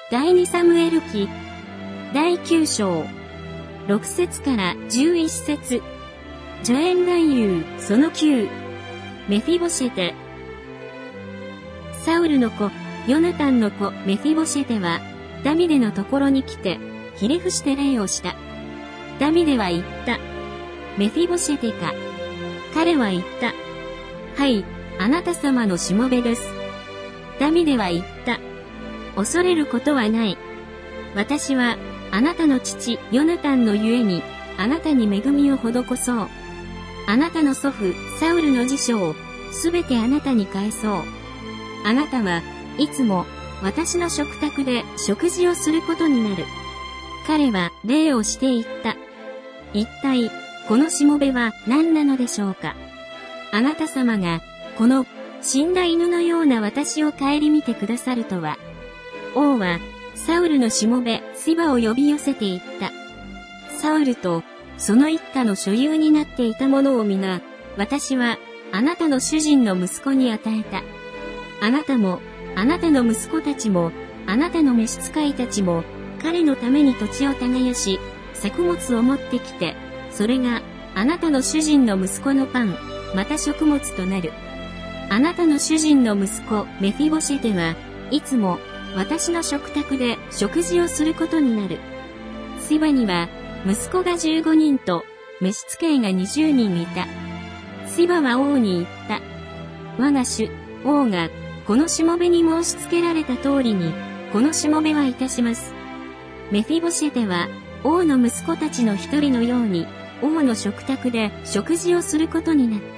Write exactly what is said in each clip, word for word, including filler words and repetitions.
第二サムエル記だいきゅう章ろく節からじゅういち節。助演男優そのきゅう。メフィボシェテ。サウルの子、ヨナタンの子メフィボシェテは、ダビデのところに来て、ひれ伏して礼をした。ダビデは言った。メフィボシェテか。彼は言った。はい、あなた様のしもべです。ダビデは言った。恐れることはない。私は、あなたの父、ヨナタンのゆえに、あなたに恵みを施そう。あなたの祖父、サウルの辞書を、すべてあなたに返そう。あなたはいつも、私の食卓で食事をすることになる。彼は礼をして言った。一体、このしもべは何なのでしょうか。あなた様が、この死んだ犬のような私を顧みてくださるとは。王は、サウルのしもべ、シバを呼び寄せて言った。サウルと、その一家の所有になっていたものを皆、私は、あなたの主人の息子に与えた。あなたも、あなたの息子たちも、あなたの召使いたちも、彼のために土地を耕し、作物を持ってきて、それが、あなたの主人の息子のパン、また食物となる。あなたの主人の息子、メフィボシェテは、いつも、私の食卓で食事をすることになる。シバには、息子がじゅうごにんと、召使いがにじゅうにんいた。シバは王に言った。我が主、王が、このしもべに申し付けられた通りに、このしもべはいたします。メフィボシェテは、王の息子たちの一人のように、王の食卓で食事をすることになった。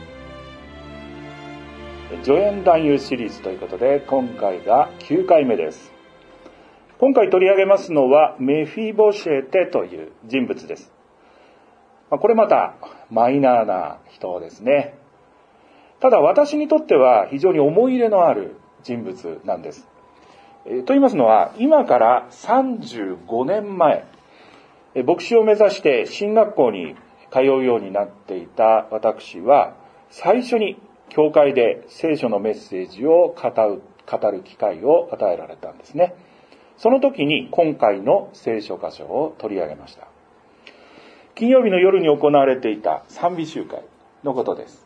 助演男優シリーズということで、今回がきゅうかいめです。今回取り上げますのは、メフィボシェテという人物です。これまたマイナーな人ですね。ただ私にとっては非常に思い入れのある人物なんです。えと言いますのは、今からさんじゅうごねんまえ、牧師を目指して進学校に通うようになっていた私は、最初に教会で聖書のメッセージを語る、語る機会を与えられたんですね。その時に今回の聖書箇所を取り上げました。金曜日の夜に行われていた賛美集会のことです。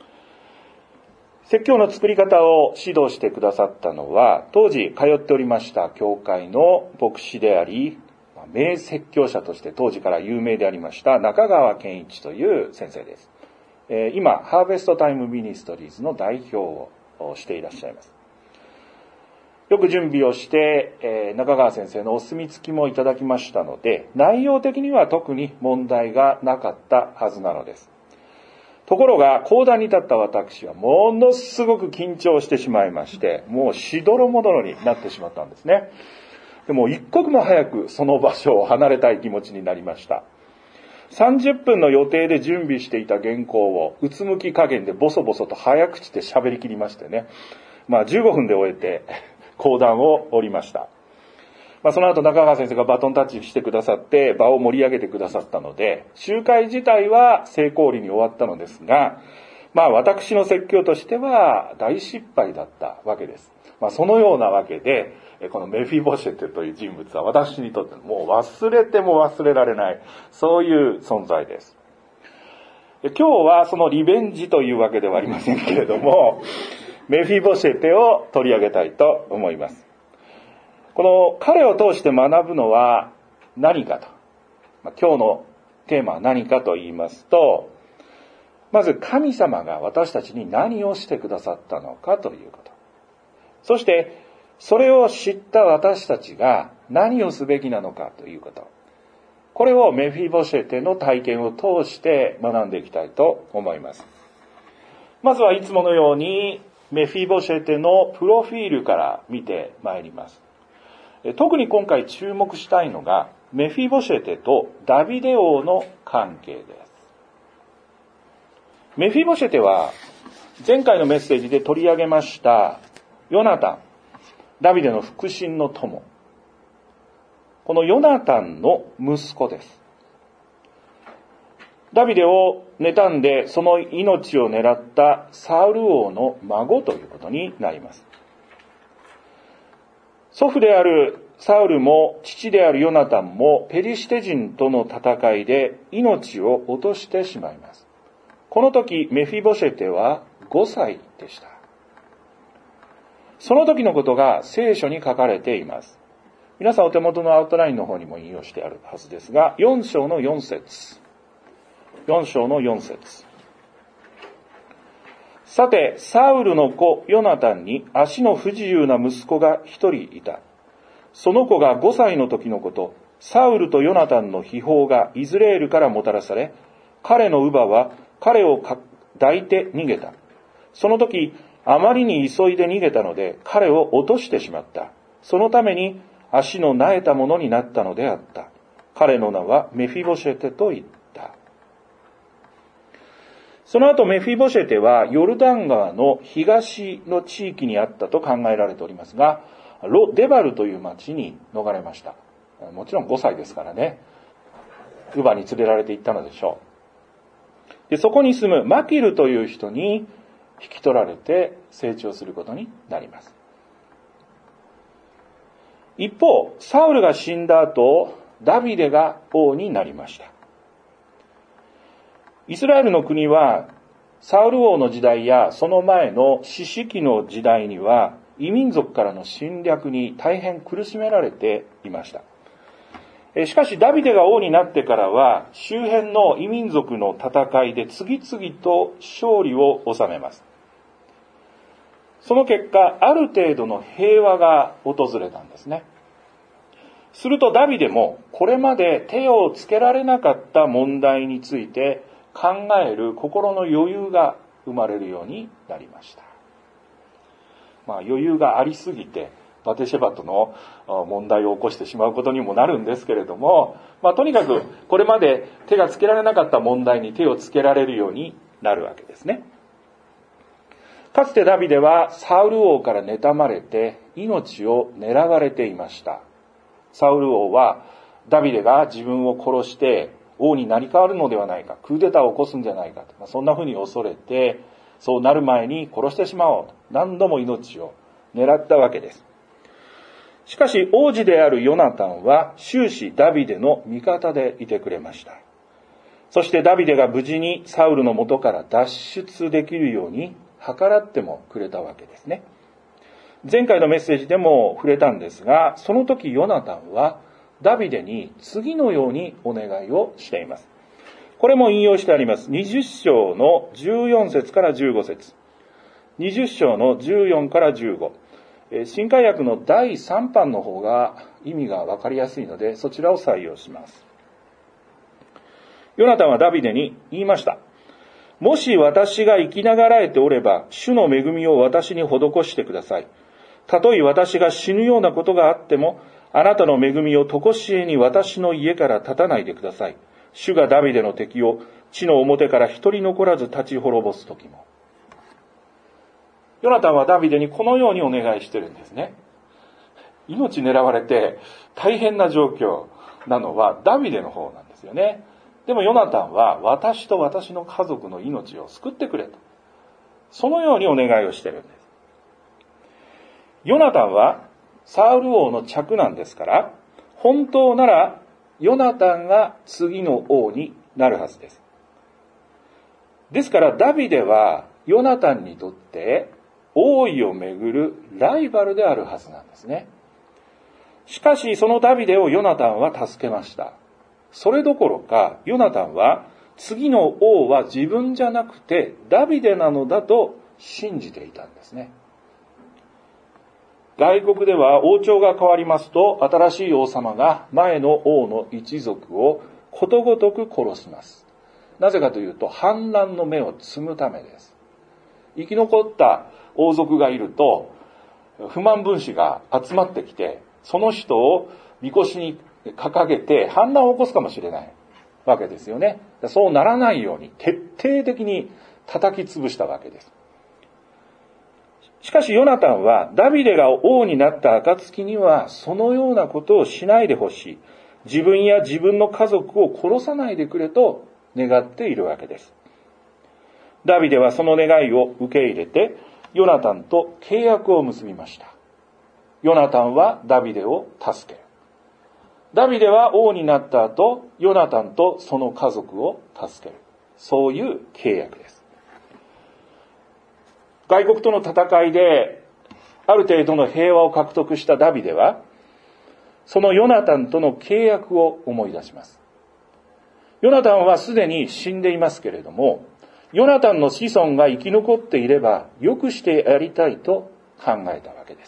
説教の作り方を指導してくださったのは、当時通っておりました教会の牧師であり、名説教者として当時から有名でありました中川健一という先生です。今、ハーベストタイムミニストリーズの代表をしていらっしゃいます。よく準備をして、中川先生のお墨付きもいただきましたので、内容的には特に問題がなかったはずなのです。ところが、講談に立った私はものすごく緊張してしまいまして、もうしどろもどろになってしまったんですね。でも一刻も早くその場所を離れたい気持ちになりました。さんじゅっぷんの予定で準備していた原稿をうつむき加減でボソボソと早口で喋り切りましてね。まあじゅうごふんで終えて講談を降りました。まあその後中川先生がバトンタッチしてくださって場を盛り上げてくださったので、集会自体は成功裏に終わったのですが、まあ私の説教としては大失敗だったわけです。まあそのようなわけで、このメフィボシェテという人物は私にとってもう忘れても忘れられない、そういう存在です。今日はそのリベンジというわけではありませんけれども、メフィボシェテを取り上げたいと思います。この彼を通して学ぶのは何かと、まあ、今日のテーマは何かと言いますと、まず神様が私たちに何をしてくださったのかということ。そしてそれを知った私たちが何をすべきなのかということ。これをメフィボシェテの体験を通して学んでいきたいと思います。まずはいつものようにメフィボシェテのプロフィールから見てまいります。特に今回注目したいのがメフィボシェテとダビデ王の関係です。メフィボシェテは前回のメッセージで取り上げましたヨナタン、ダビデの腹心の友。このヨナタンの息子です。ダビデを妬んでその命を狙ったサウル王の孫ということになります。 祖父であるサウルも父であるヨナタンもペリシテ人との戦いで命を落としてしまいます。この時メフィボシェテはごさいでした。その時のことが聖書に書かれています。皆さんお手元のアウトラインの方にも引用してあるはずですが、よん章のよん節。よん章のよん節。さて、サウルの子ヨナタンに足の不自由な息子が一人いた。その子がごさいの時のこと、サウルとヨナタンの秘宝がイスラエルからもたらされ、彼の乳母は彼を抱いて逃げた。その時、あまりに急いで逃げたので、彼を落としてしまった。そのために足の苗えたものになったのであった。彼の名はメフィボシェテと言った。その後メフィボシェテはヨルダン川の東の地域にあったと考えられておりますが、ロデバルという町に逃れました。もちろんごさいですからね、乳母に連れられて行ったのでしょう。で、そこに住むマキルという人に引き取られて成長することになります。一方、サウルが死んだ後、ダビデが王になりました。イスラエルの国はサウル王の時代やその前の四式記の時代には異民族からの侵略に大変苦しめられていました。しかしダビデが王になってからは周辺の異民族の戦いで次々と勝利を収めます。その結果、ある程度の平和が訪れたんですね。するとダビデもこれまで手をつけられなかった問題について考える心の余裕が生まれるようになりました。まあ余裕がありすぎてバテシェバとの問題を起こしてしまうことにもなるんですけれども、まあとにかくこれまで手がつけられなかった問題に手をつけられるようになるわけですね。かつてダビデはサウル王から妬まれて命を狙われていました。サウル王はダビデが自分を殺して王になり変わるのではないか、クーデターを起こすんじゃないかと、まあ、そんな風に恐れて、そうなる前に殺してしまおうと何度も命を狙ったわけです。しかし王子であるヨナタンは終始ダビデの味方でいてくれました。そしてダビデが無事にサウルの元から脱出できるように計らってもくれたわけですね。前回のメッセージでも触れたんですが、その時ヨナタンはダビデに次のようにお願いをしています。これも引用してあります。にじゅっ章のじゅうよん節からじゅうご節。にじゅっ章のじゅうよんからじゅうご。新海訳のだいさん版の方が意味がわかりやすいので、そちらを採用します。ヨナタンはダビデに言いました。もし私が生きながらえておれば、主の恵みを私に施してください。たとえ私が死ぬようなことがあっても、あなたの恵みを常しえに私の家から立たないでください。主がダビデの敵を地の表から一人残らず立ち滅ぼす時も。ヨナタンはダビデにこのようにお願いしてるんですね。命狙われて大変な状況なのはダビデの方なんですよね。でもヨナタンは私と私の家族の命を救ってくれと。そのようにお願いをしてるんです。ヨナタンはサウル王の嫡男ですから、本当ならヨナタンが次の王になるはずです。ですからダビデはヨナタンにとって王位をめぐるライバルであるはずなんですね。しかしそのダビデをヨナタンは助けました。それどころかヨナタンは次の王は自分じゃなくてダビデなのだと信じていたんですね。外国では王朝が変わりますと、新しい王様が前の王の一族をことごとく殺します。なぜかというと、反乱の芽を摘むためです。生き残った王族がいると、不満分子が集まってきて、その人をみこしに掲げて反乱を起こすかもしれないわけですよね。そうならないように徹底的に叩き潰したわけです。しかしヨナタンはダビデが王になった暁にはそのようなことをしないでほしい。自分や自分の家族を殺さないでくれと願っているわけです。ダビデはその願いを受け入れてヨナタンと契約を結びました。 ヨナタンはダビデを助ける。ダビデは王になった後、ヨナタンとその家族を助ける。そういう契約です。外国との戦いである程度の平和を獲得したダビデは、そのヨナタンとの契約を思い出します。ヨナタンはすでに死んでいますけれども、ヨナタンの子孫が生き残っていればよくしてやりたいと考えたわけです。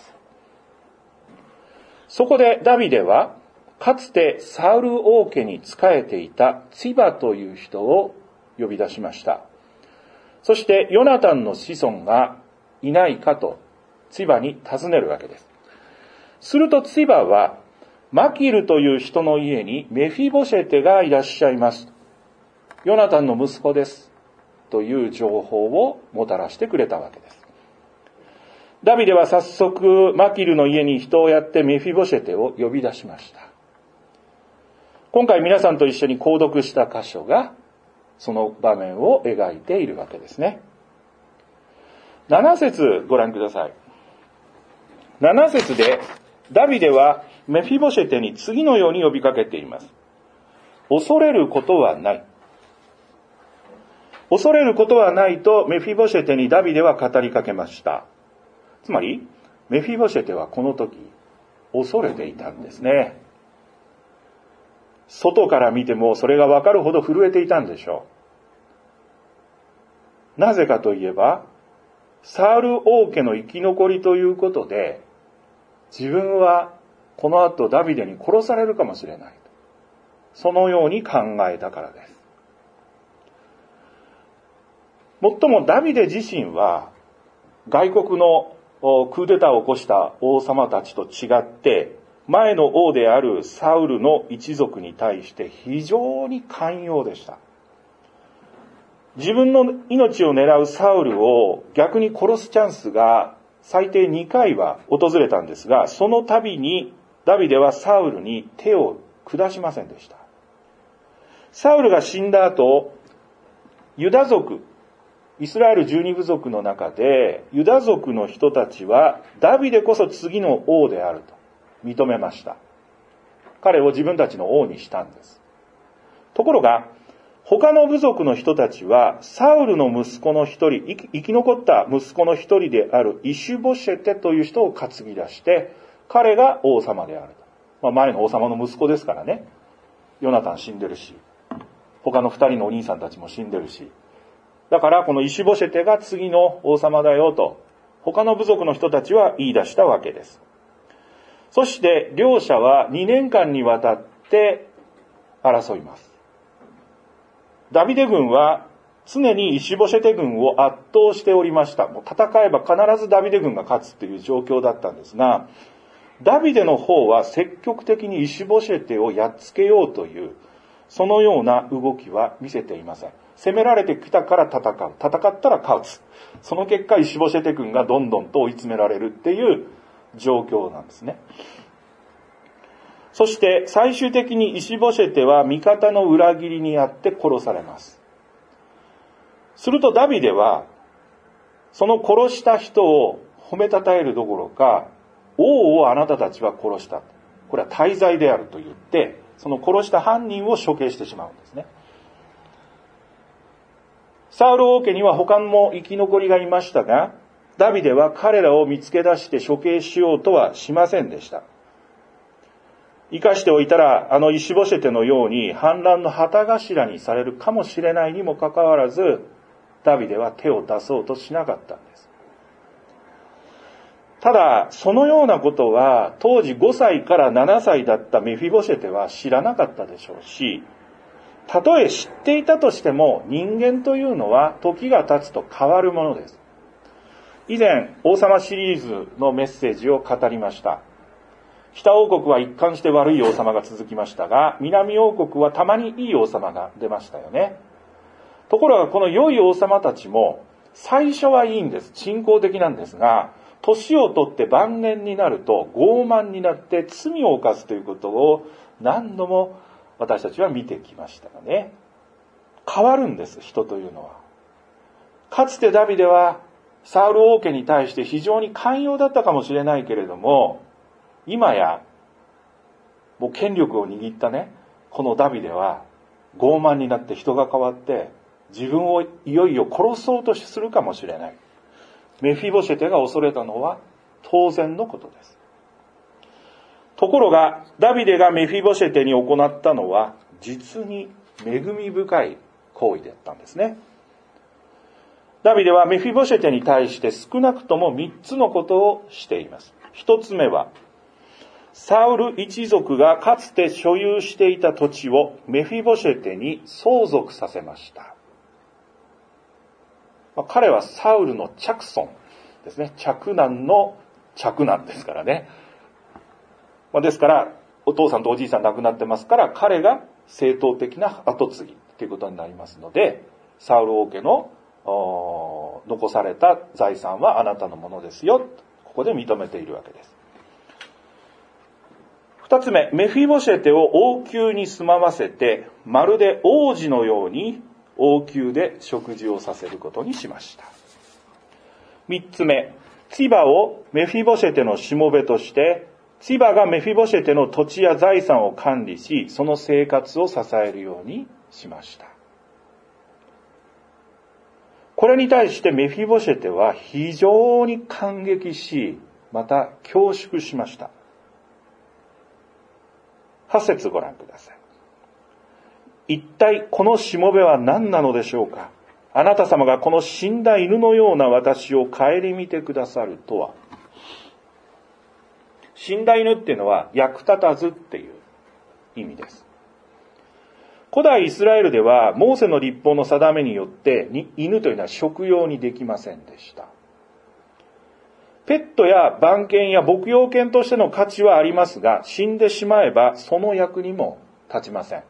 そこでダビデは、かつてサウル王家に仕えていたツバという人を呼び出しました。そしてヨナタンの子孫がいないかとツバに尋ねるわけです。するとツバは、マキルという人の家にメフィボシェテがいらっしゃいます。ヨナタンの息子です。という情報をもたらしてくれたわけです。ダビデは早速マキルの家に人をやってメフィボシェテを呼び出しました。今回皆さんと一緒に購読した箇所がその場面を描いているわけですね。なな節ご覧ください。なな節でダビデはメフィボシェテに次のように呼びかけています。恐れることはない。恐れることはないとメフィボシェテにダビデは語りかけました。つまりメフィボシェテはこの時恐れていたんですね。外から見てもそれがわかるほど震えていたんでしょう。なぜかといえば、サウル王家の生き残りということで、自分はこの後ダビデに殺されるかもしれない。そのように考えたからです。もっともダビデ自身は外国のクーデターを起こした王様たちと違って、前の王であるサウルの一族に対して非常に寛容でした。自分の命を狙うサウルを逆に殺すチャンスが最低にかいは訪れたんですが、その度にダビデはサウルに手を下しませんでした。サウルが死んだ後、ユダ族、イスラエルじゅうに部族の中でユダ族の人たちはダビデこそ次の王であると認めました。彼を自分たちの王にしたんです。ところが他の部族の人たちはサウルの息子の一人、生き残った息子の一人であるイシュボシェテという人を担ぎ出して彼が王様であると、まあ、前の王様の息子ですからね。ヨナタン死んでるし、他の二人のお兄さんたちも死んでるし、だからこのイシュボシェテが次の王様だよと他の部族の人たちは言い出したわけです。そして両者はにねんかんにわたって争います。ダビデ軍は常にイシュボシェテ軍を圧倒しておりました。もう戦えば必ずダビデ軍が勝つという状況だったんですが、ダビデの方は積極的にイシュボシェテをやっつけようというそのような動きは見せていません。攻められてきたから戦う。戦ったら勝つ。その結果イシュボシェテ軍がどんどんと追い詰められるっていう状況なんですね。そして最終的にイシュボシェテは味方の裏切りにあって殺されます。するとダビデはその殺した人を褒めたたえるどころか、王をあなたたちは殺した。これは大罪であると言って、その殺した犯人を処刑してしまうんですね。サウル王家には他も生き残りがいましたが、ダビデは彼らを見つけ出して処刑しようとはしませんでした。生かしておいたら、あのイシュボシェテのように反乱の旗頭にされるかもしれないにもかかわらず、ダビデは手を出そうとしなかったんです。ただ、そのようなことは当時ごさいからななさいだったメフィボシェテは知らなかったでしょうし、たとえ知っていたとしても人間というのは時が経つと変わるものです。以前、王様シリーズのメッセージを語りました。北王国は一貫して悪い王様が続きましたが、南王国はたまにいい王様が出ましたよね。ところがこの良い王様たちも最初はいいんです。信仰的なんですが、年を取って晩年になると傲慢になって罪を犯すということを何度も私たちは見てきましたがね。変わるんです、人というのは。かつてダビデはサウル王家に対して非常に寛容だったかもしれないけれども、 今やもう権力を握ったね、このダビデは傲慢になって人が変わって自分をいよいよ殺そうとするかもしれない。メフィボシェテが恐れたのは当然のことです。ところがダビデがメフィボシェテに行ったのは実に恵み深い行為だったんですね。ダビデはメフィボシェテに対して少なくともみっつのことをしています。一つ目は、サウル一族がかつて所有していた土地をメフィボシェテに相続させました。まあ、彼はサウルの嫡孫ですね。嫡男の嫡男ですからね。まあ、ですから、お父さんとおじいさん亡くなってますから、彼が正当的な跡継ぎということになりますので、サウル王家の残された財産はあなたのものですよ。ここで認めているわけです。二つ目、メフィボシェテを王宮に住まわせて、まるで王子のように王宮で食事をさせることにしました。三つ目、ツィバをメフィボシェテのしもべとして、ツィバがメフィボシェテの土地や財産を管理し、その生活を支えるようにしました。これに対してメフィボシェテは非常に感激し、また恐縮しました。はち節ご覧ください。一体このしもべは何なのでしょうか。あなた様がこの死んだ犬のような私を顧みてくださるとは。死んだ犬っていうのは役立たずっていう意味です。古代イスラエルではモーセの律法の定めによって犬というのは食用にできませんでした。ペットや番犬や牧羊犬としての価値はありますが、死んでしまえばその役にも立ちません。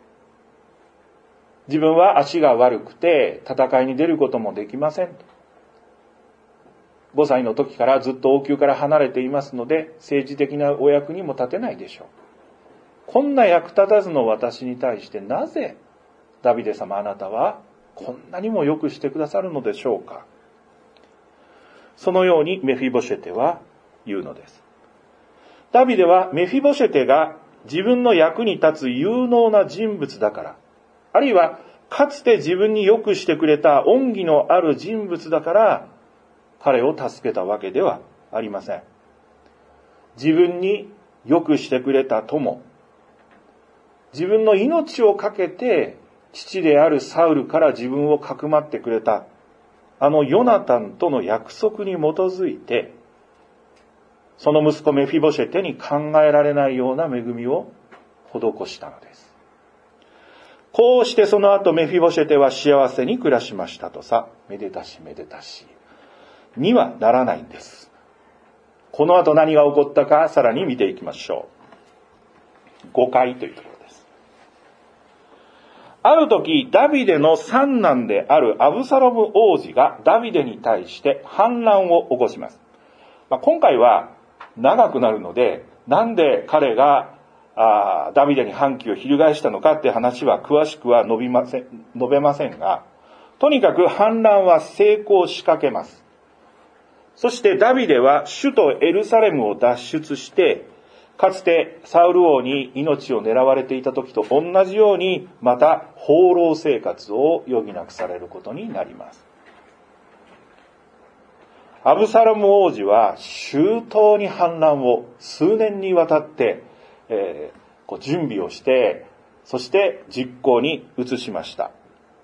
自分は足が悪くて戦いに出ることもできません。ごさいの時からずっと王宮から離れていますので、政治的なお役にも立てないでしょう。こんな役立たずの私に対してなぜダビデ様あなたはこんなにもよくしてくださるのでしょうか。そのようにメフィボシェテは言うのです。ダビデはメフィボシェテが自分の役に立つ有能な人物だから、あるいはかつて自分によくしてくれた恩義のある人物だから彼を助けたわけではありません。自分によくしてくれた友、自分の命をかけて父であるサウルから自分をかくまってくれたあのヨナタンとの約束に基づいて、その息子メフィボシェテに考えられないような恵みを施したのです。こうしてその後メフィボシェテは幸せに暮らしましたとさ、めでたしめでたしにはならないんです。この後何が起こったかさらに見ていきましょう。ごかいというところです。ある時ダビデの三男であるアブサロム王子がダビデに対して反乱を起こします。まあ、今回は長くなるので、なんで彼があダビデに反旗を翻したのかって話は詳しくは述べません、述べませんが、とにかく反乱は成功しかけます。そしてダビデは首都エルサレムを脱出して、かつてサウル王に命を狙われていた時と同じように、また放浪生活を余儀なくされることになります。アブサロム王子は周到に反乱を数年にわたって、えー、こう準備をして、そして実行に移しました。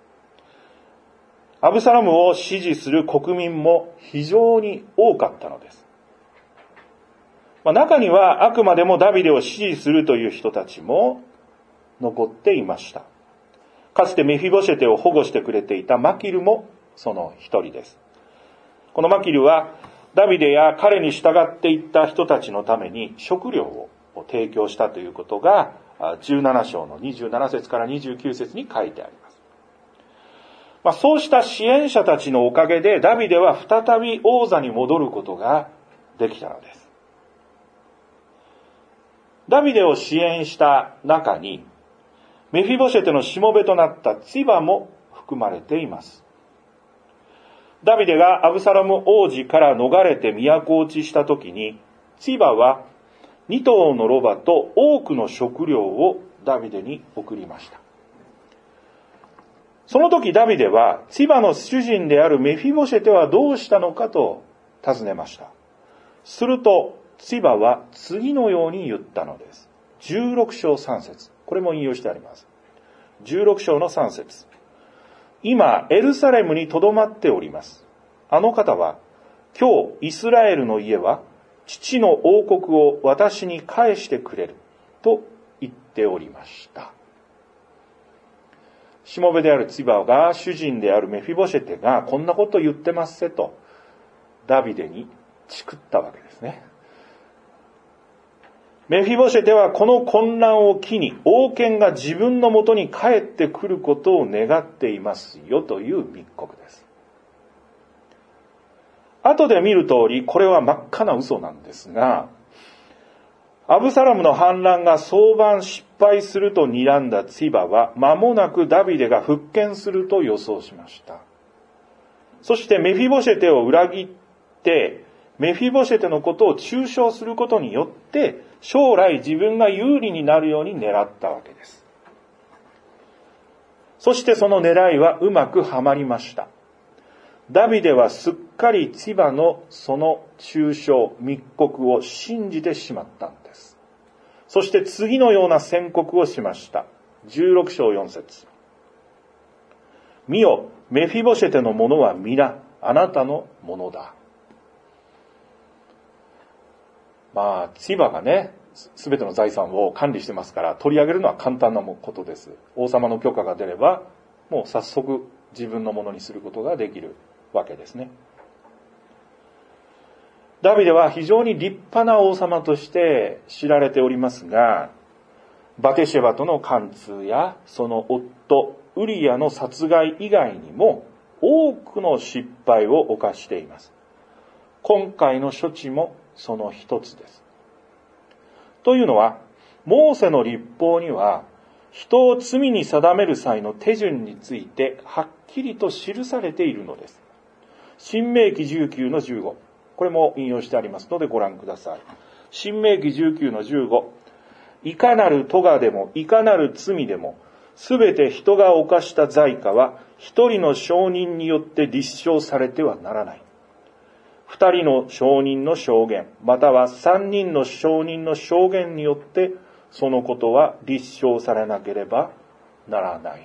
アブサロムを支持する国民も非常に多かったのです。まあ、中にはあくまでもダビデを支持するという人たちも残っていました。かつてメフィボシェテを保護してくれていたマキルもその一人です。このマキルはダビデや彼に従っていった人たちのために食料を提供したということがじゅうなな章のにじゅうなな節からにじゅうきゅう節に書いてあります。まあ、そうした支援者たちのおかげでダビデは再び王座に戻ることができたのです。ダビデを支援した中にメフィボシェテのしもべとなったツィバも含まれています。ダビデがアブサロム王子から逃れて都落ちした時に、ツィバはに頭のロバと多くの食料をダビデに送りました。その時ダビデは、ツィバの主人であるメフィボシェテはどうしたのかと尋ねました。すると、ツィバは次のように言ったのです。じゅうろく章さん節。これも引用してあります。じゅうろく章のさん節。今、エルサレムに留まっております。あの方は、今日、イスラエルの家は、父の王国を私に返してくれる、と言っておりました。しもべであるツィバが主人であるメフィボシェテがこんなこと言ってますせとダビデにチクったわけですね。メフィボシェテはこの混乱を機に王権が自分のもとに帰ってくることを願っていますよという密告です。後で見る通りこれは真っ赤な嘘なんですが、アブサラムの反乱が早晩失敗すると睨んだツィバは間もなくダビデが復権すると予想しました。そしてメフィボシェテを裏切ってメフィボシェテのことを中傷することによって将来自分が有利になるように狙ったわけです。そしてその狙いはうまくはまりました。ダビデはすっかりツィバのその中傷密告を信じてしまったんです。そして次のような宣告をしました。じゅうろく章よん節。見よ、メフィボシェテのものは皆あなたのものだ。まあツィバがね、すべての財産を管理してますから取り上げるのは簡単なことです。王様の許可が出ればもう早速自分のものにすることができるわけですね。ダビデは非常に立派な王様として知られておりますが、バテシェバとの貫通やその夫ウリヤの殺害以外にも多くの失敗を犯しています。今回の処置もその一つです。というのは、モーセの律法には人を罪に定める際の手順についてはっきりと記されているのです。申命記じゅうきゅうのじゅうご。これも引用してありますのでご覧ください。申命記じゅうきゅうのじゅうご。いかなる咎でもいかなる罪でもすべて人が犯した罪過は一人の証人によって立証されてはならない。二人の証人の証言、または三人の証人の証言によってそのことは立証されなければならない。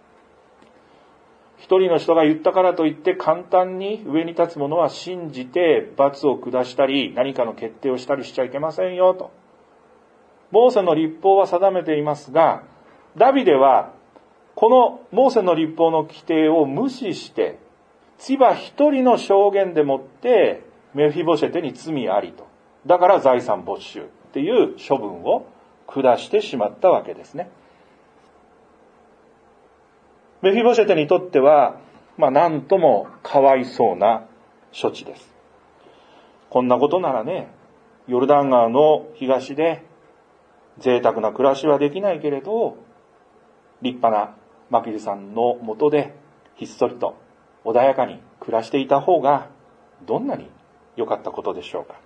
一人の人が言ったからといって簡単に上に立つ者は信じて罰を下したり何かの決定をしたりしちゃいけませんよと。モーセの律法は定めていますが、ダビデはこのモーセの律法の規定を無視してツィバ一人の証言でもってメフィボシェテに罪ありと。だから財産没収っていう処分を下してしまったわけですね。メフィボシェテにとっては、まあなんともかわいそうな処置です。こんなことならね、ヨルダン川の東で贅沢な暮らしはできないけれど、立派なマキルさんの下でひっそりと穏やかに暮らしていた方がどんなに良かったことでしょうか。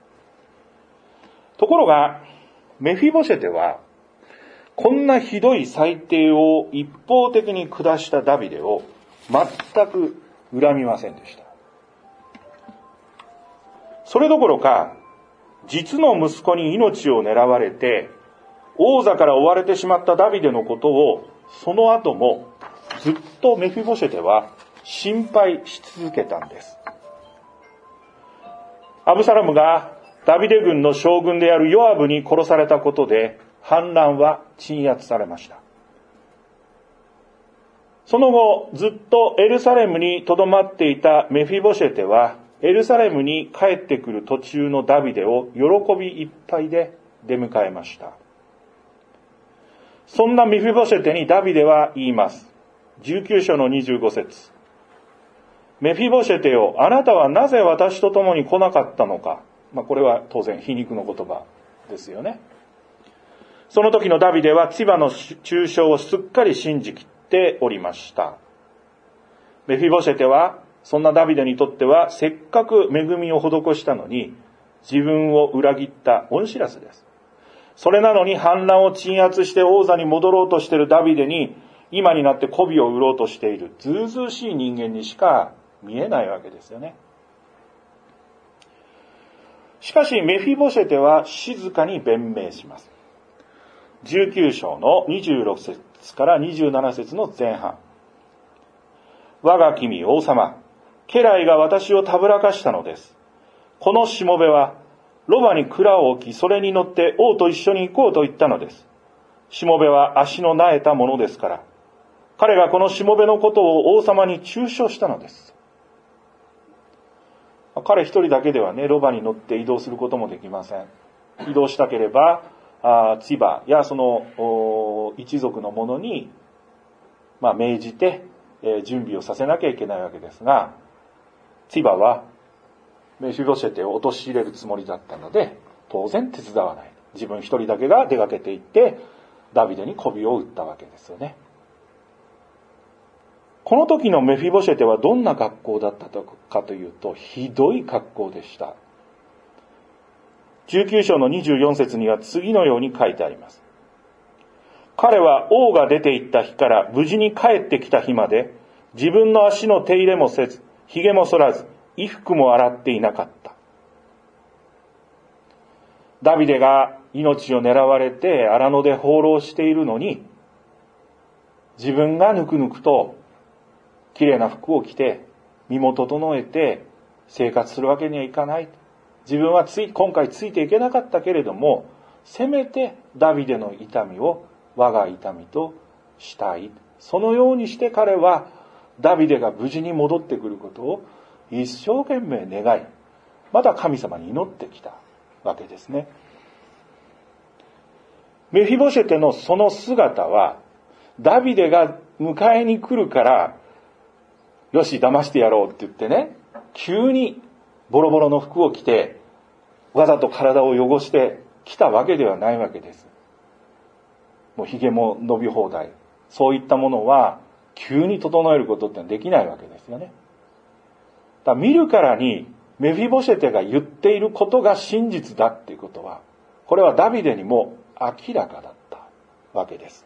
ところが、メフィボシェテは、こんなひどい裁定を一方的に下したダビデを全く恨みませんでした。それどころか、実の息子に命を狙われて、王座から追われてしまったダビデのことを、その後もずっとメフィボシェテは心配し続けたんです。アブサラムがダビデ軍の将軍であるヨアブに殺されたことで、反乱は鎮圧されました。その後、ずっとエルサレムに留まっていたメフィボシェテは、エルサレムに帰ってくる途中のダビデを喜びいっぱいで出迎えました。そんなメフィボシェテにダビデは言います。じゅうきゅう章のにじゅうご節。メフィボシェテよ、あなたはなぜ私と共に来なかったのか。まあ、これは当然皮肉の言葉ですよね。その時のダビデはツィバの中傷をすっかり信じきっておりました。メフィボシェテはそんなダビデにとってはせっかく恵みを施したのに、 自分を裏切った恩知らせです。それなのに反乱を鎮圧して王座に戻ろうとしているダビデに、今になって媚びを売ろうとしているずうずうしい人間にしか見えないわけですよね。しかしメフィボシェテは静かに弁明します。じゅうきゅう章のにじゅうろく節からにじゅうなな節の前半。我が君王様、家来が私をたぶらかしたのです。このしもべはロバに蔵を置き、それに乗って王と一緒に行こうと言ったのです。しもべは足の苗えたものですから、彼がこのしもべのことを王様に中傷したのです。彼一人だけではね、ロバに乗って移動することもできません。移動したければ、あツィバやその一族の者に、まあ、命じて、えー、準備をさせなきゃいけないわけですが、ツィバはメフィボシェテを陥れるつもりだったので、当然手伝わない。自分一人だけが出かけていって、ダビデに媚びを売ったわけですよね。この時のメフィボシェテはどんな格好だったかというと、ひどい格好でした。じゅうきゅう章のにじゅうよん節には次のように書いてあります。彼は王が出て行った日から無事に帰ってきた日まで、自分の足の手入れもせず、髭も剃らず、衣服も洗っていなかった。ダビデが命を狙われて荒野で放浪しているのに、自分がぬくぬくと綺麗な服を着て身も整えて生活するわけにはいかない。自分はつい今回ついていけなかったけれども、せめてダビデの痛みを我が痛みとしたい。そのようにして彼はダビデが無事に戻ってくることを一生懸命願い、また神様に祈ってきたわけですね。メフィボシェテのその姿は、ダビデが迎えに来るから、よし騙してやろうって言ってね、急にボロボロの服を着て、わざと体を汚してきたわけではないわけです。もう髭も伸び放題。そういったものは、急に整えることってできないわけですよね。だから見るからに、メフィボシェテが言っていることが真実だっていうことは、これはダビデにも明らかだったわけです。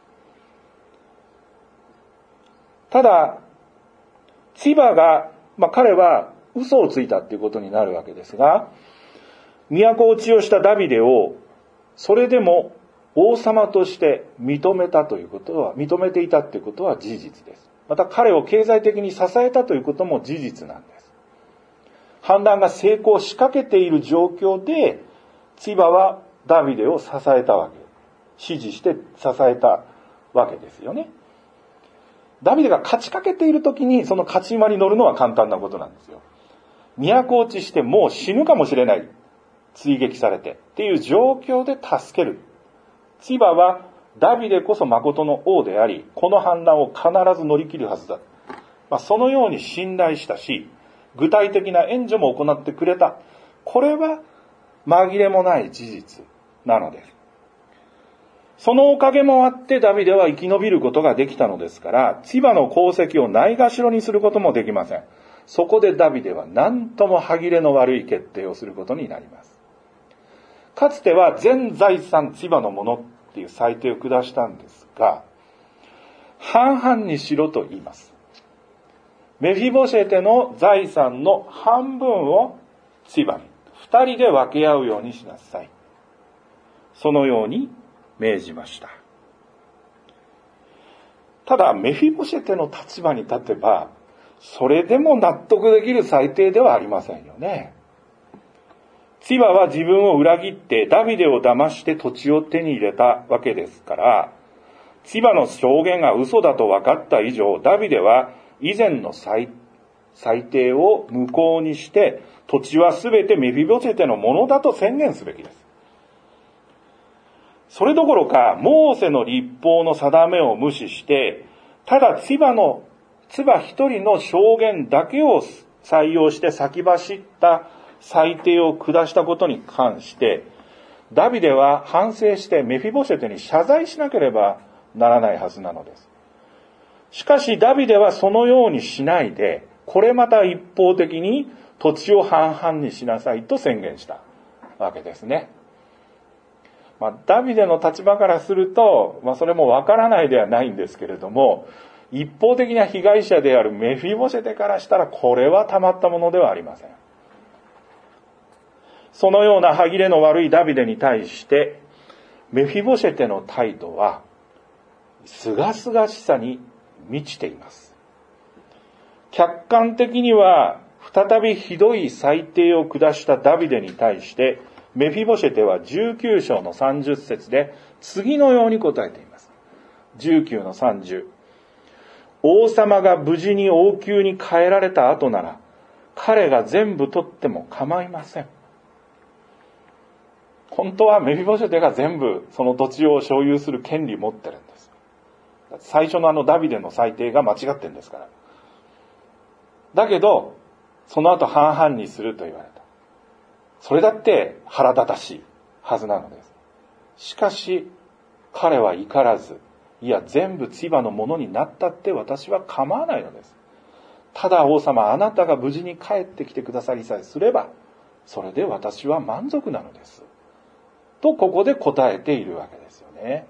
ただ、ツィバが、まあ彼は嘘をついたっていうことになるわけですが、都落ちをしたダビデを、それでも王様として認めたということは、認めていたっていうことは事実です。また彼を経済的に支えたということも事実なんです。反乱が成功しかけている状況で、ツィバはダビデを支えたわけ。支持して支えたわけですよね。ダビデが勝ちかけている時にその勝ち馬に乗るのは簡単なことなんですよ。都落ちしてもう死ぬかもしれない。追撃されてっていう状況で助ける。ツィバはダビデこそ誠の王であり、この反乱を必ず乗り切るはずだ。まあ、そのように信頼したし、具体的な援助も行ってくれた。これは紛れもない事実なのです。そのおかげもあってダビデは生き延びることができたのですから、ツィバの功績をないがしろにすることもできません。そこでダビデは何とも歯切れの悪い決定をすることになります。かつては全財産ツィバのものっていう裁定を下したんですが、半々にしろと言います。メフィボシェテの財産の半分をツィバに、二人で分け合うようにしなさい。そのように命じました。ただメフィボシェテの立場に立てば、それでも納得できる裁定ではありませんよね。ツィバは自分を裏切ってダビデを騙して土地を手に入れたわけですから、ツィバの証言が嘘だと分かった以上、ダビデは以前の裁定を無効にして、土地はすべてメフィボシェテのものだと宣言すべきです。それどころか、モーセの律法の定めを無視して、ただツィバの、ツィバ一人の証言だけを採用して先走った裁定を下したことに関して、ダビデは反省してメフィボシェテに謝罪しなければならないはずなのです。しかしダビデはそのようにしないで、これまた一方的に土地を半々にしなさいと宣言したわけですね。まあ、ダビデの立場からすると、まあ、それもわからないではないんですけれども、一方的な被害者であるメフィボシェテからしたら、これはたまったものではありません。そのような歯切れの悪いダビデに対して、メフィボシェテの態度は、すがすがしさに満ちています。客観的には、再びひどい裁定を下したダビデに対して、メフィボシェテはじゅうきゅう章のさんじゅっ節で、次のように答えています。じゅうきゅうのさんじゅう。王様が無事に王宮に帰られた後なら、彼が全部取っても構いません。本当はメフィボシェテが全部その土地を所有する権利持ってるんです。最初のあのダビデの裁定が間違ってるんですから。だけど、その後半々にすると言われた。それだって腹立たしいはずなのです。しかし、彼は怒らず、いや全部ツィバのものになったって私は構わないのです。ただ王様、あなたが無事に帰ってきてくださりさえすれば、それで私は満足なのです。とここで答えているわけですよね。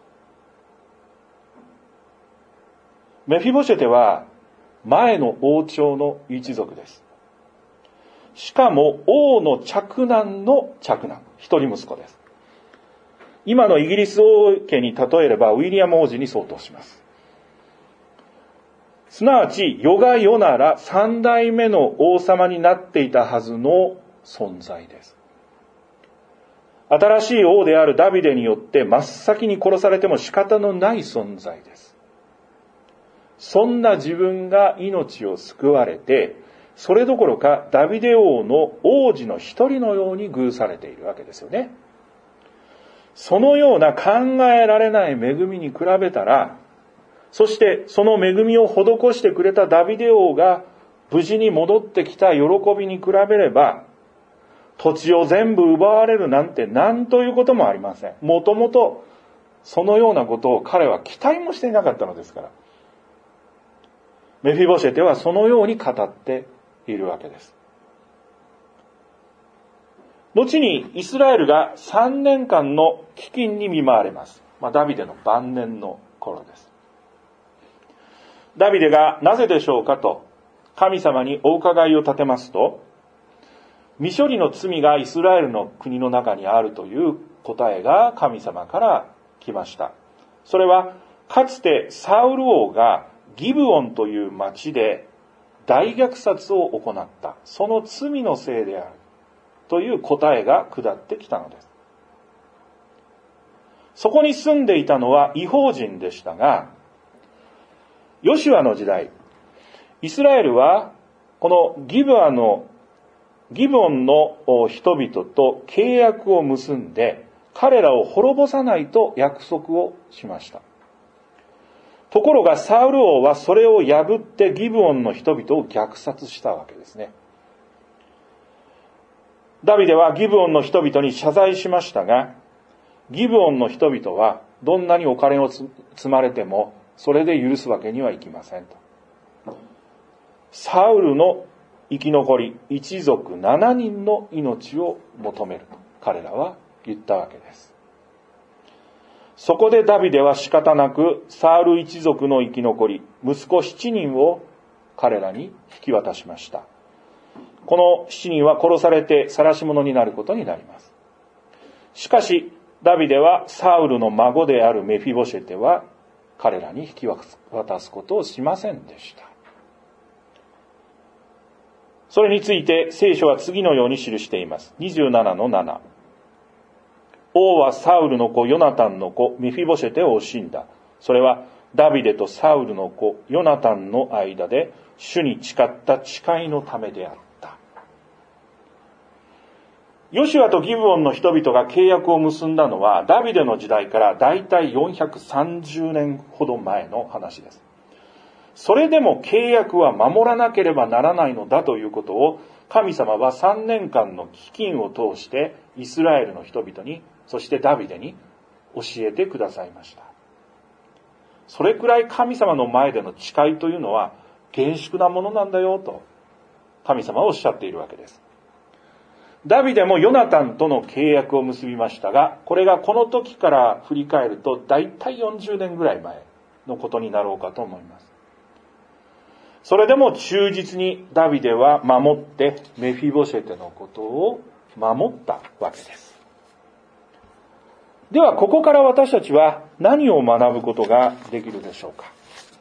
メフィボシェテは前の王朝の一族です。しかも王の嫡男の嫡男、一人息子です。今のイギリス王家に例えればウィリアム王子に相当します。すなわち世が世なら三代目の王様になっていたはずの存在です。新しい王であるダビデによって真っ先に殺されても仕方のない存在です。そんな自分が命を救われて、それどころかダビデ王の王子の一人のように遇されているわけですよね。そのような考えられない恵みに比べたら、そしてその恵みを施してくれたダビデ王が無事に戻ってきた喜びに比べれば、土地を全部奪われるなんて何ということもありません。もともとそのようなことを彼は期待もしていなかったのですから。メフィボシェテはそのように語っているわけです。後にイスラエルがさんねんかんの飢饉に見舞われます。まあ、ダビデの晩年の頃です。ダビデがなぜでしょうかと神様にお伺いを立てますと、未処理の罪がイスラエルの国の中にあるという答えが神様から来ました。それはかつてサウル王がギブオンという町で大虐殺を行った、その罪のせいであるという答えが下ってきたのです。そこに住んでいたのは異邦人でしたが、ヨシュアの時代、イスラエルはこのギブアのギブオンの人々と契約を結んで、彼らを滅ぼさないと約束をしました。ところがサウル王はそれを破ってギブオンの人々を虐殺したわけですね。ダビデはギブオンの人々に謝罪しましたが、ギブオンの人々はどんなにお金を積まれてもそれで許すわけにはいきませんと。サウルの生き残り一族ななにんの命を求めると彼らは言ったわけです。そこでダビデは仕方なくサウル一族の生き残り息子しちにんを彼らに引き渡しました。このしちにんは殺されて晒し者になることになります。しかしダビデはサウルの孫であるメフィボシェテは彼らに引き渡すことをしませんでした。それについて聖書は次のように記しています。にじゅうななのなな。王はサウルの子ヨナタンの子メフィボシェテを惜しんだ。それはダビデとサウルの子ヨナタンの間で主に誓った誓いのためであった。ヨシュアとギブオンの人々が契約を結んだのはダビデの時代からだいたいよんひゃくさんじゅうねんほど前の話です。それでも契約は守らなければならないのだということを神様はさんねんかんの飢饉を通してイスラエルの人々に、そしてダビデに教えてくださいました。それくらい神様の前での誓いというのは厳粛なものなんだよと神様はおっしゃっているわけです。 ダビデもヨナタンとの契約を結びましたが、これがこの時から振り返ると大体よんじゅうねんぐらい前のことになろうかと思います。それでも忠実にダビデは守ってメフィボシェテのことを守ったわけです。ではここから私たちは何を学ぶことができるでしょうか。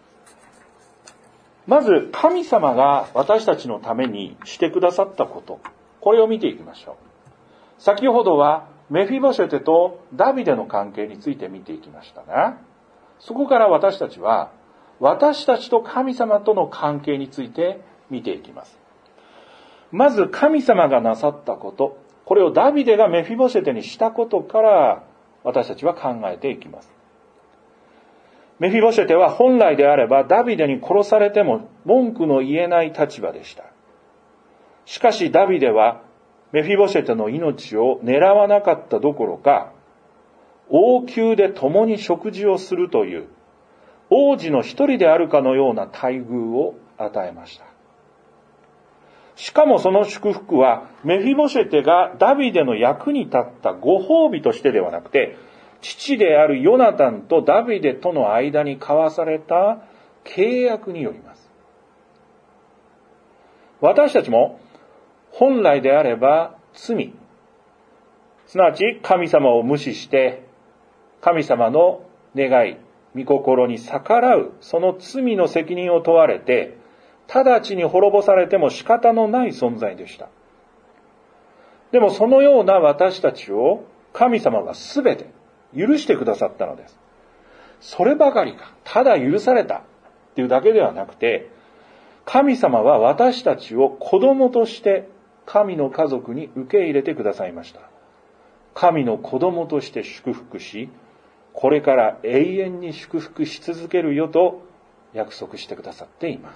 まず神様が私たちのためにしてくださったこと、これを見ていきましょう。先ほどはメフィボシェテとダビデの関係について見ていきましたが、そこから私たちは私たちと神様との関係について見ていきます。まず神様がなさったこと、これをダビデがメフィボシェテにしたことから私たちは考えていきます。メフィボシェテは本来であればダビデに殺されても文句の言えない立場でした。しかしダビデはメフィボシェテの命を狙わなかったどころか、王宮で共に食事をするという王子の一人であるかのような待遇を与えました。しかもその祝福はメフィボシェテがダビデの役に立ったご褒美としてではなくて、父であるヨナタンとダビデとの間に交わされた契約によります。私たちも本来であれば罪、すなわち神様を無視して神様の願い、御心に逆らうその罪の責任を問われて、直ちに滅ぼされても仕方のない存在でした。でもそのような私たちを神様はすべて許してくださったのです。そればかりか、ただ許されたっていうだけではなくて、神様は私たちを子供として神の家族に受け入れてくださいました。神の子供として祝福し、これから永遠に祝福し続けるよと約束してくださっています。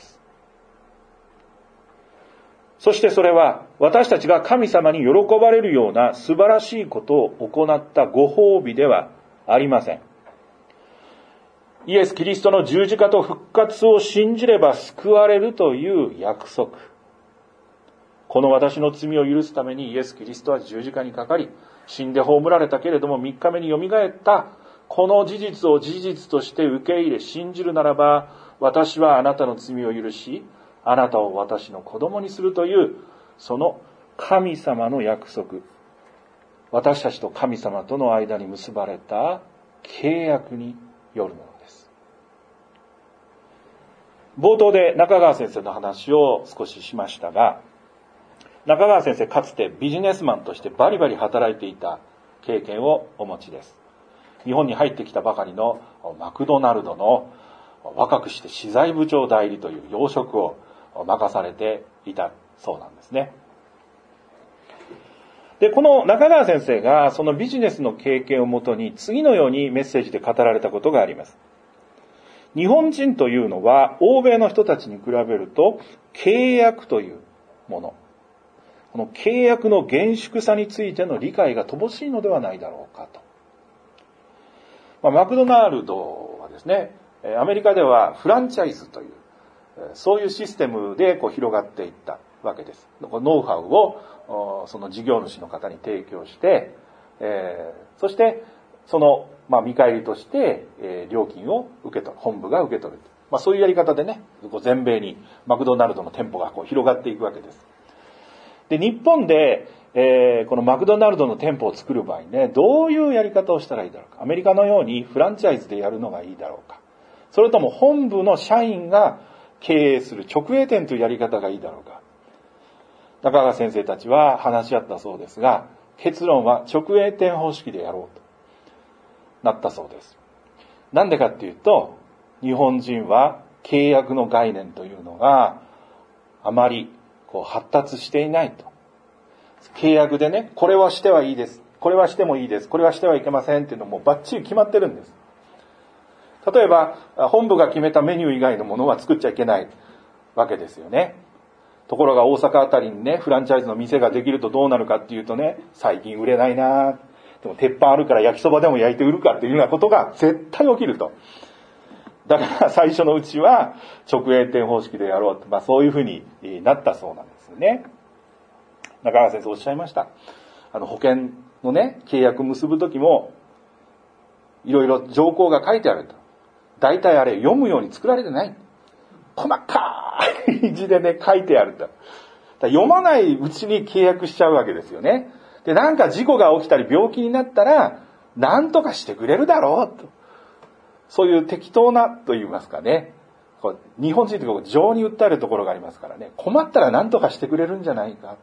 そしてそれは私たちが神様に喜ばれるような素晴らしいことを行ったご褒美ではありません。イエス・キリストの十字架と復活を信じれば救われるという約束。この私の罪を許すためにイエス・キリストは十字架にかかり、死んで葬られたけれどもみっかめによみがえった。この事実を事実として受け入れ信じるならば、私はあなたの罪を許し、あなたを私の子供にするという、その神様の約束。私たちと神様との間に結ばれた契約によるものです。冒頭で中川先生の話を少ししましたが、中川先生かつてビジネスマンとしてバリバリ働いていた経験をお持ちです。日本に入ってきたばかりのマクドナルドの若くして資材部長代理という要職を任されていたそうなんですね。で、この中川先生がそのビジネスの経験をもとに次のようにメッセージで語られたことがあります。日本人というのは欧米の人たちに比べると契約というもの、この契約の厳粛さについての理解が乏しいのではないだろうかと。まあ、マクドナルドはですね、アメリカではフランチャイズというそういうシステムでこう広がっていったわけです。ノウハウをその事業主の方に提供して、えー、そしてその、まあ、見返りとして、えー、料金を受け取る、本部が受け取る。まあ、そういうやり方でね、こう全米にマクドナルドの店舗がこう広がっていくわけです。で、日本で、えー、このマクドナルドの店舗を作る場合ね、どういうやり方をしたらいいだろうか。アメリカのようにフランチャイズでやるのがいいだろうか。それとも本部の社員が経営する直営店というやり方がいいだろうか。中川先生たちは話し合ったそうですが、結論は直営店方式でやろうとなったそうです。なんでかっていうと、日本人は契約の概念というのがあまりこう発達していないと。契約でね、これはしてはいいです、これはしてもいいです、これはしてはいけませんっていうのもバッチリ決まってるんです。例えば本部が決めたメニュー以外のものは作っちゃいけないわけですよね。ところが大阪あたりにね、フランチャイズの店ができるとどうなるかっていうとね、最近売れないな、でも鉄板あるから焼きそばでも焼いて売るかっていうようなことが絶対起きると。だから最初のうちは直営店方式でやろうと、まあ、そういうふうになったそうなんですよね。 中川先生おっしゃいました。あの保険のね、契約結ぶときも、いろいろ条項が書いてあると。大体あれ読むように作られてない。細かい字でね、書いてあると。読まないうちに契約しちゃうわけですよね。で、なんか事故が起きたり病気になったら、なんとかしてくれるだろうと。そういう適当なと言いますかね。日本人ってこう情に訴えるところがありますからね。困ったらなんとかしてくれるんじゃないか。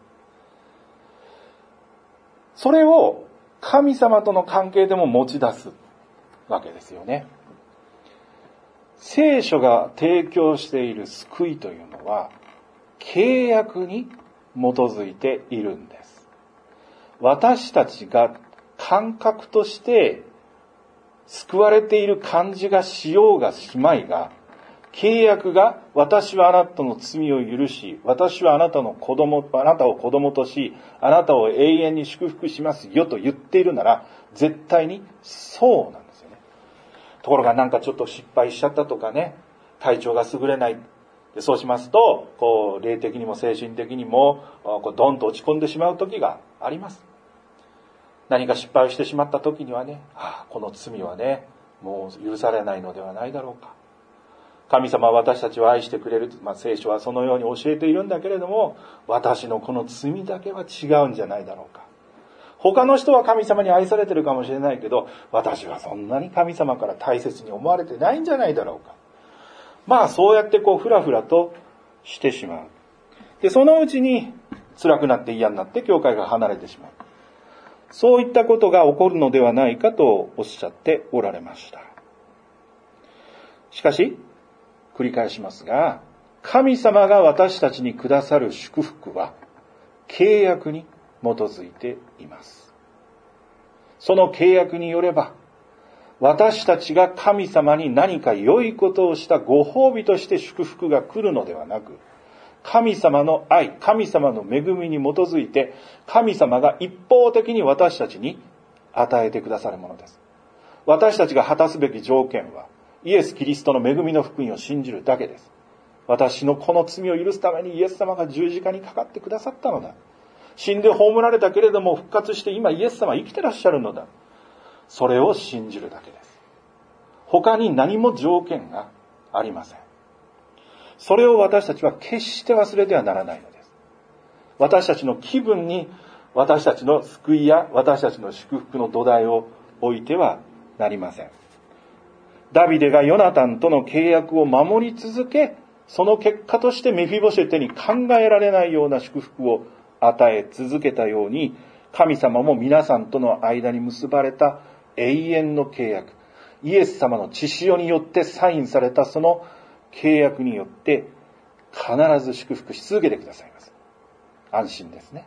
それを神様との関係でも持ち出すわけですよね。聖書が提供している救いというのは契約に基づいているんです。私たちが感覚として救われている感じがしようがしまいが、契約が私はあなたの罪を許し、私はあなたの子供、あなたを子供とし、あなたを永遠に祝福しますよと言っているなら、絶対にそうなんですよね。ところがなんかちょっと失敗しちゃったとかね、体調が優れない。でそうしますと、こう霊的にも精神的にもこうドンと落ち込んでしまう時があります。何か失敗をしてしまった時にはね、ああこの罪はね、もう許されないのではないだろうか。神様は私たちを愛してくれる、まあ、聖書はそのように教えているんだけれども、私のこの罪だけは違うんじゃないだろうか。他の人は神様に愛されてるかもしれないけど、私はそんなに神様から大切に思われてないんじゃないだろうか。まあそうやってこうふらふらとしてしまう。でそのうちに辛くなって嫌になって教会が離れてしまう。そういったことが起こるのではないかとおっしゃっておられました。しかし繰り返しますが、神様が私たちにくださる祝福は契約に基づいています。その契約によれば、私たちが神様に何か良いことをしたご褒美として祝福が来るのではなく、神様の愛、神様の恵みに基づいて、神様が一方的に私たちに与えてくださるものです。私たちが果たすべき条件は、イエス・キリストの恵みの福音を信じるだけです。私のこの罪を許すためにイエス様が十字架にかかってくださったのだ。死んで葬られたけれども復活して今イエス様は生きてらっしゃるのだ。それを信じるだけです。他に何も条件がありません。それを私たちは決して忘れてはならないのです。私たちの気分に私たちの救いや私たちの祝福の土台を置いてはなりません。ダビデがヨナタンとの契約を守り続け、その結果としてメフィボシェテに考えられないような祝福を与え続けたように、神様も皆さんとの間に結ばれた永遠の契約、イエス様の血潮によってサインされたその契約によって必ず祝福し続けてくださいます。安心ですね。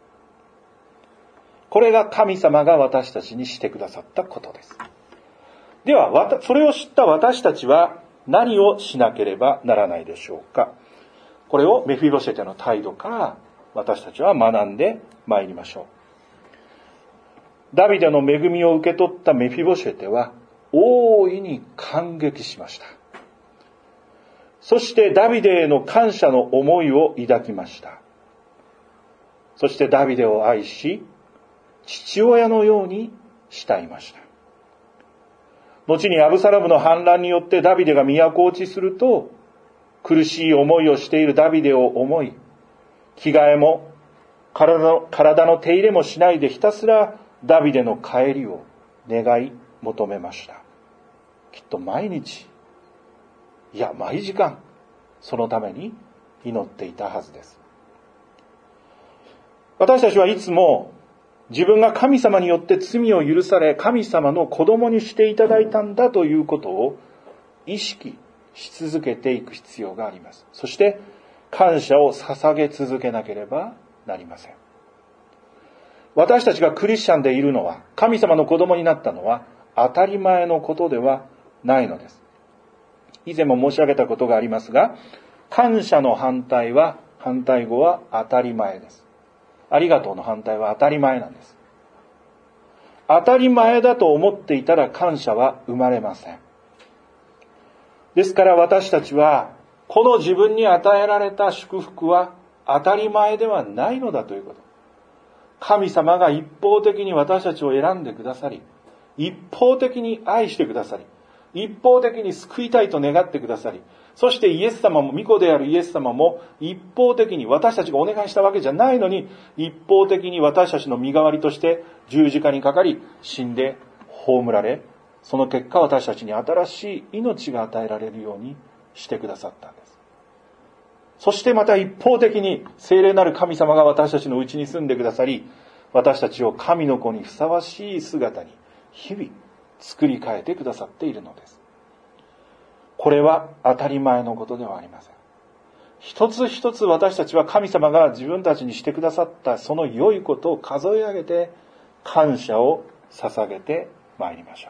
これが神様が私たちにしてくださったことです。では、それを知った私たちは何をしなければならないでしょうか。これをメフィボシェテの態度から私たちは学んでまいりましょう。ダビデの恵みを受け取ったメフィボシェテは大いに感激しました。そしてダビデへの感謝の思いを抱きました。そしてダビデを愛し、父親のように慕いました。後にアブサロムの反乱によってダビデが都落ちすると、苦しい思いをしているダビデを思い、着替えも体の、体の手入れもしないでひたすらダビデの帰りを願い求めました。きっと毎日、いや毎時間、そのために祈っていたはずです。私たちはいつも自分が神様によって罪を許され、神様の子供にしていただいたんだということを意識し続けていく必要があります。そして感謝を捧げ続けなければなりません。私たちがクリスチャンでいるのは、神様の子供になったのは当たり前のことではないのです。以前も申し上げたことがありますが、感謝の反対は、反対語は当たり前です。ありがとうの反対は当たり前なんです。当たり前だと思っていたら感謝は生まれません。ですから私たちは、この自分に与えられた祝福は当たり前ではないのだということ。 神様が一方的に私たちを選んでくださり、一方的に愛してくださり、一方的に救いたいと願ってくださり、そしてイエス様も、御子であるイエス様も一方的に私たちがお願いしたわけじゃないのに、一方的に私たちの身代わりとして十字架にかかり、死んで葬られ、その結果私たちに新しい命が与えられるようにしてくださったんです。そしてまた一方的に聖霊なる神様が私たちのうちに住んでくださり、私たちを神の子にふさわしい姿に日々作り変えてくださっているのです。これは当たり前のことではありません。一つ一つ私たちは神様が自分たちにしてくださったその良いことを数え上げて感謝を捧げてまいりましょう。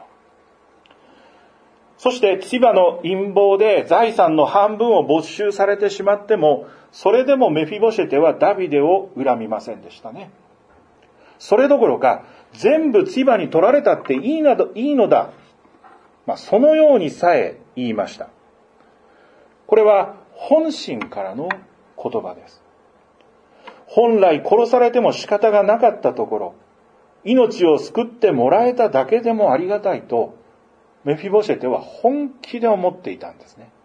そして千葉の陰謀で財産の半分を没収されてしまっても、それでもメフィボシェテはダビデを恨みませんでしたね。それどころか、全部千葉に取られたっていいなど、いいのだ。まあ、そのようにさえ言いました。これは本心からの言葉です。本来殺されても仕方がなかったところ、命を救ってもらえただけでもありがたいと、メフィボシェテは本気で思っていたんですね。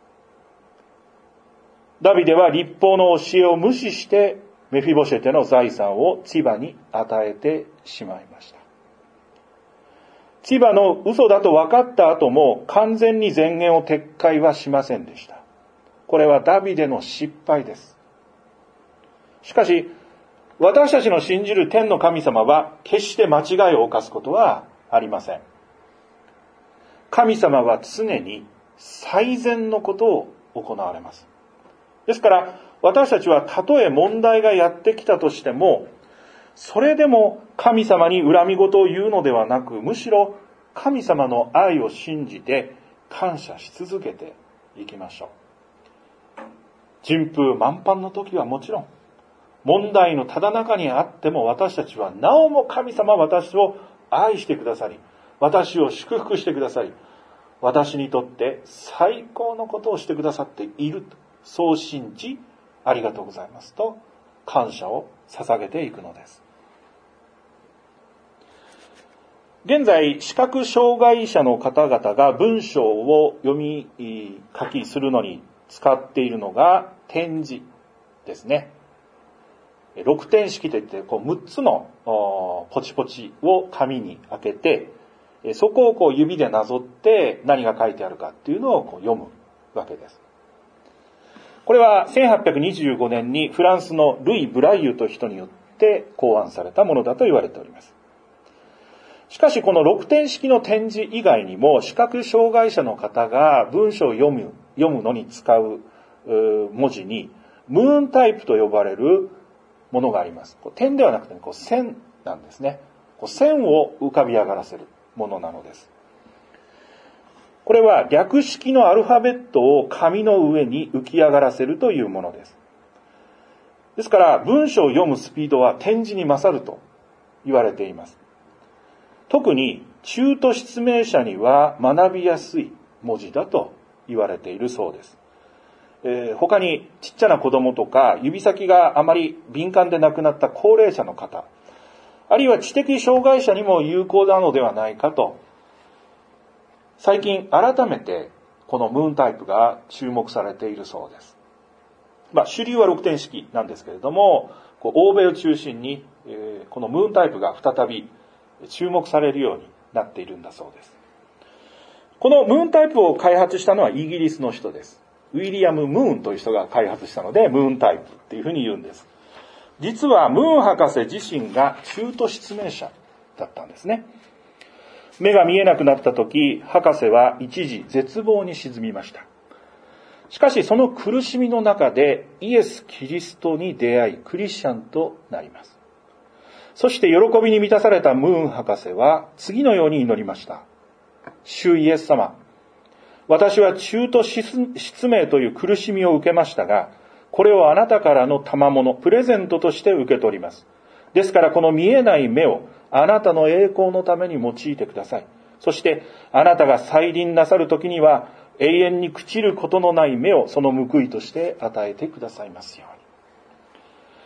ダビデは律法の教えを無視して、メフィボシェテの財産を千葉に与えてしまいました。千葉の嘘だと分かった後も完全に前言を撤回はしませんでした。これはダビデの失敗です。しかし、私たちの信じる天の神様は決して間違いを犯すことはありません。神様は常に最善のことを行われます。ですから、私たちはたとえ問題がやってきたとしても、それでも神様に恨み事を言うのではなく、むしろ神様の愛を信じて感謝し続けていきましょう。順風満帆の時はもちろん、問題のただ中にあっても私たちはなおも神様は私を愛してくださり、私を祝福してくださり、私にとって最高のことをしてくださっていると、そう信じ、ありがとうございますと感謝を捧げていくのです。現在、視覚障害者の方々が文章を読み書きするのに使っているのが点字ですね。六点式といってこうむっつのポチポチを紙に開けて、そこをこう指でなぞって何が書いてあるかっていうのをこう読むわけです。これはせんはっぴゃくにじゅうごねんにフランスのルイ・ブライユという人によって考案されたものだと言われております。しかしこの六点式の点字以外にも視覚障害者の方が文章を読む、読むのに使う文字にムーンタイプと呼ばれるものがあります。点ではなくてこう線なんですね。こう線を浮かび上がらせるものなのです。これは略式のアルファベットを紙の上に浮き上がらせるというものです。ですから文章を読むスピードは点字に勝ると言われています。特に中途失明者には学びやすい文字だと言われているそうです。えー、他にちっちゃな子供とか指先があまり敏感でなくなった高齢者の方、あるいは知的障害者にも有効なのではないかと、最近改めてこのムーンタイプが注目されているそうです。まあ主流は六点式なんですけれども、こう欧米を中心に、えー、このムーンタイプが再び注目されるようになっているんだそうです。このムーンタイプを開発したのはイギリスの人です。ウィリアム・ムーンという人が開発したのでムーンタイプっていうふうに言うんです。実はムーン博士自身が中途失明者だったんですね。目が見えなくなった時、博士は一時絶望に沈みました。しかしその苦しみの中でイエス・キリストに出会いクリスチャンとなります。そして喜びに満たされたムーン博士は次のように祈りました。主イエス様、私は中途失明という苦しみを受けましたが、これをあなたからの賜物、プレゼントとして受け取ります。ですからこの見えない目をあなたの栄光のために用いてください。そしてあなたが再臨なさる時には永遠に朽ちることのない目をその報いとして与えてくださいますように。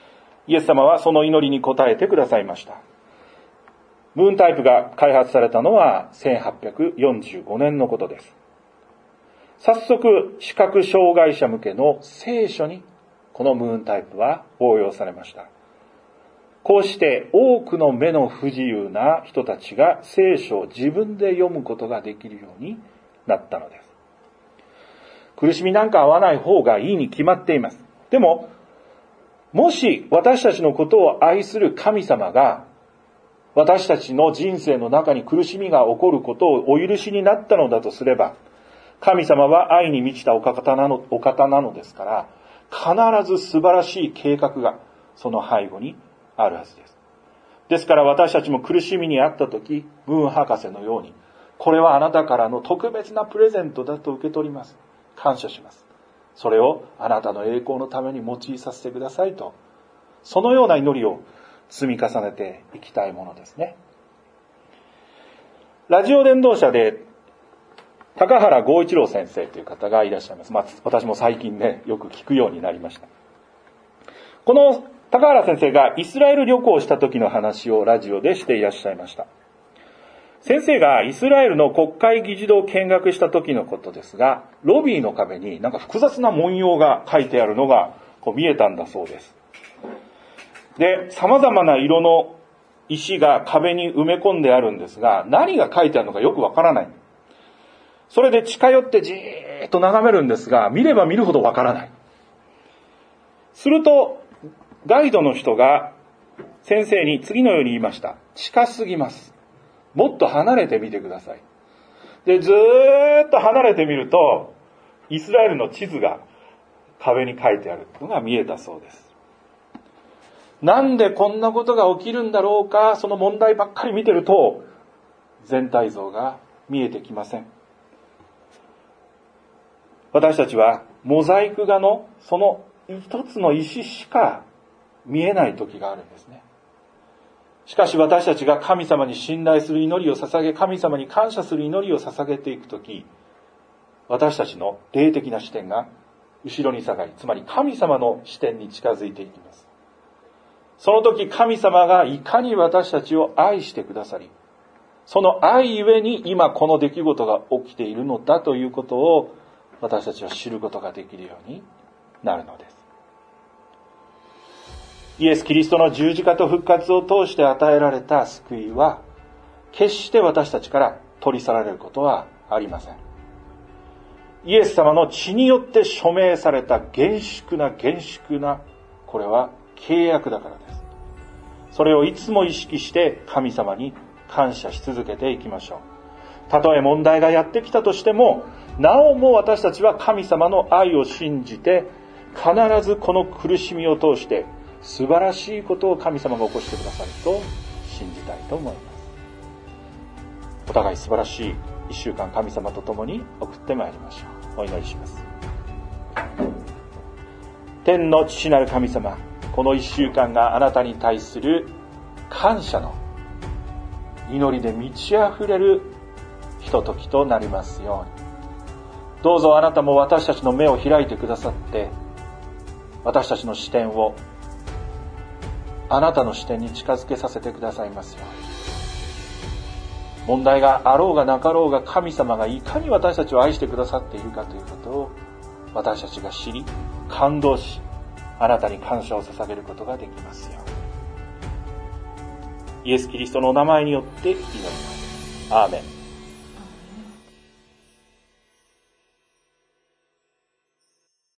イエス様はその祈りに応えてくださいました。ムーンタイプが開発されたのはせんはっぴゃくよんじゅうごねんのことです。早速、視覚障害者向けの聖書にこのムーンタイプは応用されました。こうして多くの目の不自由な人たちが聖書を自分で読むことができるようになったのです。苦しみなんか合わない方がいいに決まっています。でも、もし私たちのことを愛する神様が私たちの人生の中に苦しみが起こることをお許しになったのだとすれば、神様は愛に満ちたお方なの、お方なのですから、必ず素晴らしい計画がその背後にあるはずです。ですから私たちも苦しみにあったとき、ムーン博士のように、これはあなたからの特別なプレゼントだと受け取ります。感謝します。それをあなたの栄光のために用いさせてくださいと、そのような祈りを積み重ねていきたいものですね。ラジオ伝道者で高原剛一郎先生という方がいらっしゃいます。まあ、私も最近ね、よく聞くようになりました。この高原先生がイスラエル旅行をした時の話をラジオでしていらっしゃいました。先生がイスラエルの国会議事堂を見学した時のことですが、ロビーの壁になんか複雑な文様が書いてあるのがこう見えたんだそうです。で、様々な色の石が壁に埋め込んであるんですが、何が書いてあるのかよくわからない。それで近寄ってじーっと眺めるんですが、見れば見るほどわからない。すると、ガイドの人が先生に次のように言いました。近すぎます。もっと離れてみてください。で、ずーっと離れてみると、イスラエルの地図が壁に書いてあるのが見えたそうです。なんでこんなことが起きるんだろうか、その問題ばっかり見てると、全体像が見えてきません。私たちはモザイク画のその一つの石しか見えない時があるんですね。しかし私たちが神様に信頼する祈りを捧げ、神様に感謝する祈りを捧げていくとき、私たちの霊的な視点が後ろに下がり、つまり神様の視点に近づいていきます。その時神様がいかに私たちを愛してくださり、その愛ゆえに今この出来事が起きているのだということを私たちは知ることができるようになるのです。イエス・キリストの十字架と復活を通して与えられた救いは、決して私たちから取り去られることはありません。イエス様の血によって署名された厳粛な厳粛な、これは契約だからです。それをいつも意識して神様に感謝し続けていきましょう。たとえ問題がやってきたとしても、なおも私たちは神様の愛を信じて、必ずこの苦しみを通して素晴らしいことを神様が起こしてくださると信じたいと思います。お互い素晴らしい一週間、神様と共に送ってまいりましょう。お祈りします。天の父なる神様、この一週間があなたに対する感謝の祈りで満ち溢れるひとときとなりますように、どうぞあなたも私たちの目を開いてくださって、私たちの視点をあなたの視点に近づけさせてくださいますように。問題があろうがなかろうが、神様がいかに私たちを愛してくださっているかということを私たちが知り、感動し、あなたに感謝を捧げることができますように。イエス・キリストのお名前によって祈ります。アーメン。